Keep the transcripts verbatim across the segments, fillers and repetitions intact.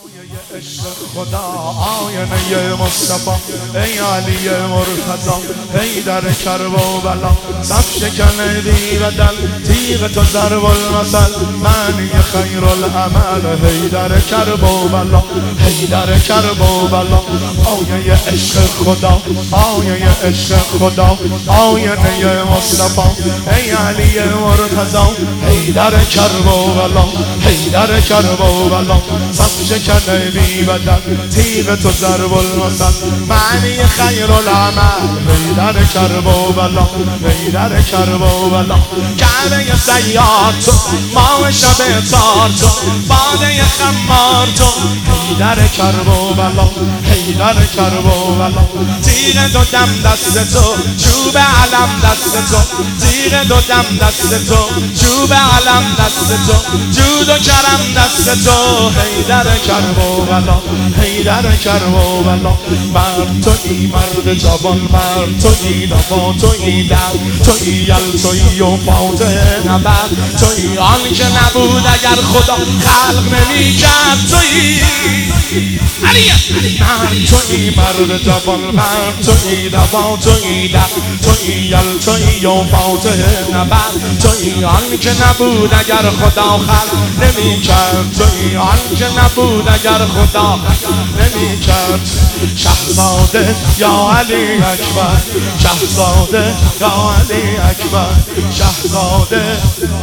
عشق خدا آینه مصطفی ای علی مرتضی حیدر کرب و بلا صف شکن بی بدل تیغ تو ضرب المثل معنی خیر العمل حیدر کرب و بلا حیدر کرب و بلا آینه عشق خدا آینه عشق خدا آینه مصطفی ای علی مرتضی حیدر کرب و بلا حیدر کرب و بلا صف شکن بی بدل تیغ تو ضرب المثل معنی خیر العمل حیدر کرب و بلا حیدر کرب و بلا کعبه سیار تو ماه شب تار تو باده خمار تو حیدر کرب و بلا حیدر کرب و بلا تیغ دو دم دست تو چوب علم دست تو تیغ دو دم دست تو چوب علم دست تو جود و کرم دست تو حیدر کرب و بلا حیدر کرب و بلا مرد تویی مرد جوان مرد تویی نفا تویی در تویی یل تویی و فاتح نبرد تویی آن که نبود اگر خدا خلق نمی کرد تویی علیه مرد تویی مرد جوان مرد تویی نفا تویی در تویی یل تویی و فاتح نبرد تویی آن که نبود اگر خدا خلق نمی کرد تویی آن که نبود اگر خدا نمی کرد شهزاده یا علی اکبر شهزاده یا علی اکبر شهزاده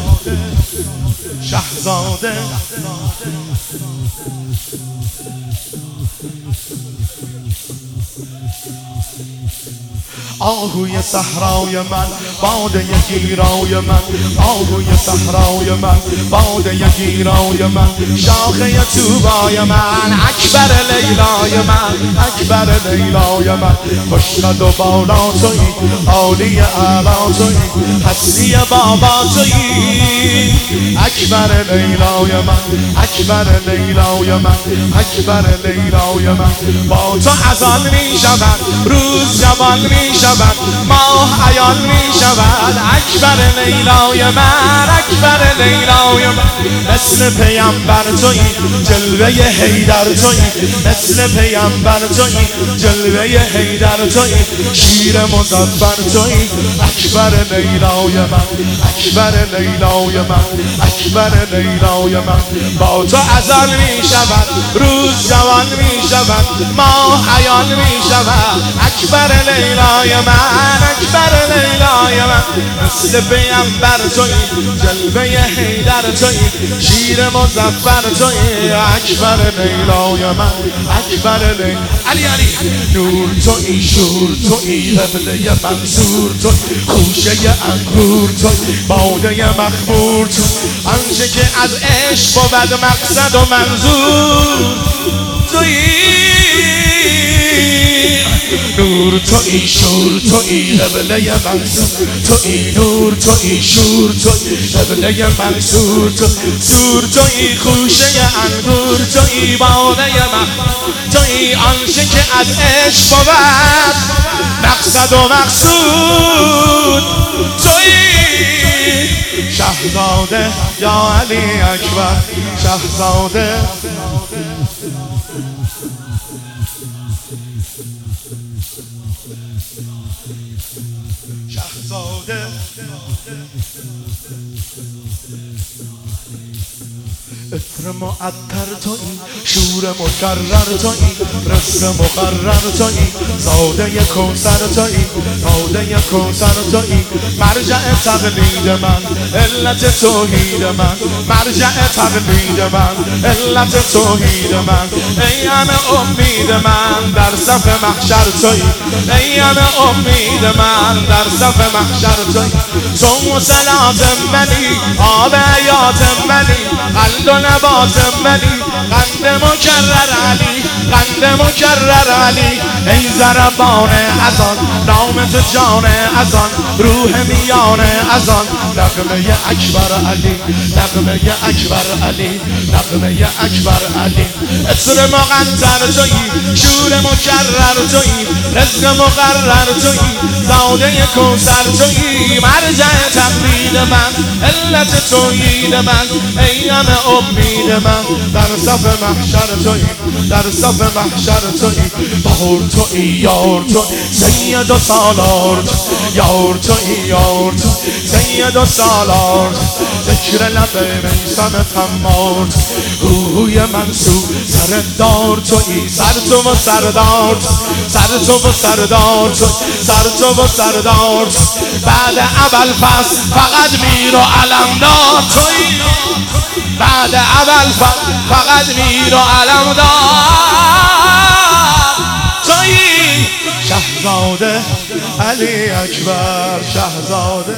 شهزاده آهوی صحرای من باده گیرای من آهوی صحرای من باده گیرای من شاخه توبای من اکبر لیلای من اکبر لیلای من خوشقد و بالا تویی عالی اعلا تویی هستی بابا تویی اکبر لیلای من اکبر لیلای من اکبر لیلای من با تو اذان می شود روز جوان می شود ماه عیان می شود اکبر لیلای من اکبر لیلای من مثل پیامبر تویی جلوه حیدر تویی مثل پیامبر تویی جلوه حیدر تویی شیر مظفر تویی اکبر لیلای من اکبر لیلای من اکبر لیلای من با تو اذان می شود روز جوان می شود ماه عیان می شود اکبر لیلای من اکبر لیلای من مثل پیامبر تویی جلوه حیدر تویی شیر مظفر تویی اکبر لیلای من اکبر لیلای علی علی نور تویی شور تویی قبله منصور تویی خوشه انگور تویی باده مخمور تویی آنچه که از عشق بود مقصد و منظور تویی نور تویی شور تویی قبله منصور تویی نور تویی شور تویی قبله منصور تویی سور تویی خوشه انگور تویی باده مخمور تویی آنچه که از عشق بود مقصد و مقصود تویی شهزاده یا علی اکبر شهزاده شهزاده عطر معطر تویی شور مکرر تویی رزق مقرر تویی زاده کوثر تویی باده کوثر تویی مرجع تقلید من علت توحید من مرجع تقلید من علت توحید من ای همه امید من در صف محشر تویی ای همه امید من در صف محشر تویی تو صلات منی آب حیات منی قند و نبات منی قند مکرر علی قند مکرر علی ای ضربان اذان نام تو جان اذان روح میان اذان نغمه اکبر علی نغمه اکبر علی نغمه اکبر علی عطر مقنطر تویی، شور مکرر تویی، رزق مقرر تویی، زاده کوثر تویی، مرجع تقلید من، علت توحید من، ایام امید من، در صف محشر تویی، در صف محشر تویی، بهار تویی، یار تویی، سید و سالار یار تویی، یار تویی، سید و سالار، ذکر لب میسم تمار، روحوی منصور سردار تویی، سر تو و سردار، سر تو و سردار، سر تو و سردار، بعد اول فصل فقط میر و علمدار تویی، بعد اول فصل فقط میر و علمدار تویی، شهزاده علی اکبر شهزاده.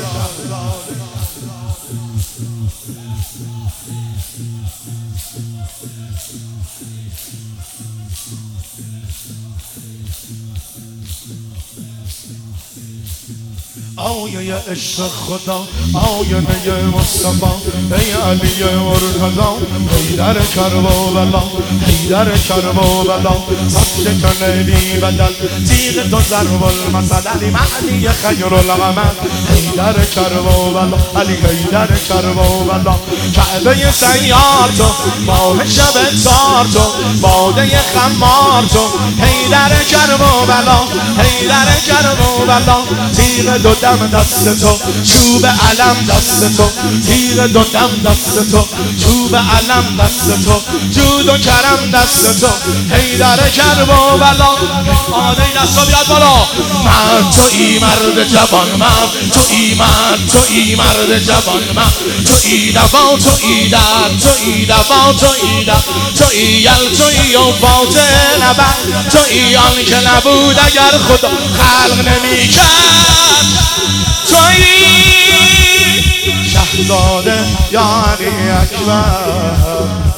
آیه عشق خدا، آینه مصطفی، ای علی مرتضی، حیدر کربلا، حیدر کربلا، صف شکن بی بدل، تیغ تو ضرب المثل، علی مهدی خیر العمل، حیدر کربلا، علی حیدر کربلا، کعبه سیار تو، ماه شب تار تو، باده خمار تو، حیدر کربلا، حیدر کربلا، تیغ دو دم دست تو، چوب علم دست تو، تیغ دو دم دست تو، چوب علم دست تو، جود و کرم دست تو، حیدر کربلا. آده دستا بیاد بالا. مرد تویی مرد جوان، مرد تویی مرد تویی مرد جوان، مرد تویی دفاع تویی در تویی دفاع تویی در تویی یل تویی و فاتح نبرد تویی، آن که نبود اگر خدا خلق نمی کرد تویی، شهزاده یا علی اکبر.